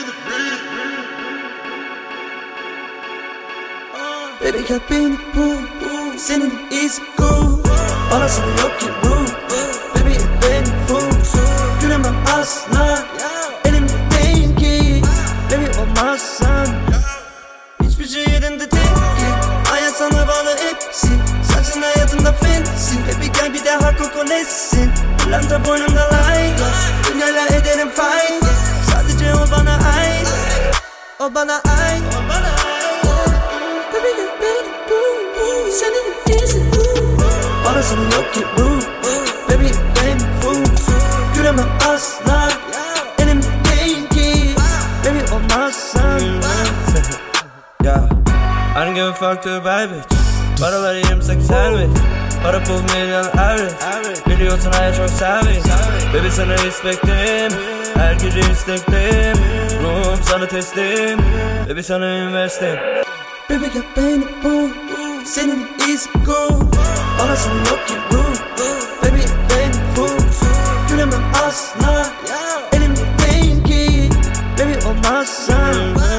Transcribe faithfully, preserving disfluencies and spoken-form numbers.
Baby gel beni bul, senin iz cool. Parası yok ki bu, baby ben full. Gülemem asla, elimde değil ki. Baby olmazsan hiçbir şey yerinde değil ki. Hayat sana bağlı hepsi, sensin hayatımda fancy. Baby gel bir daha kokolesin, planta boynumda layla. Dünyayla ederim fayda, sadece o bana ait. O bana ait, o bana ait. Baby gel beni bul, senin izin. Parasını yok ki bu, baby ben full. Gülemem asla, elimde değil ki. Baby olmazsan yeah. I don't give a fuck to a bad bitch. Paraları yirmi sekiz servet. Para pul milyon average. Biliyorsun hayat çok savage. Baby sana respektim, her gece istekteyim. Ruhum sana teslim, baby sana investim. Baby gel beni bul, senin iz cool. Parasını yok ki bu, baby ben full. Gülemem asla, elimde değil ki. Baby olmazsan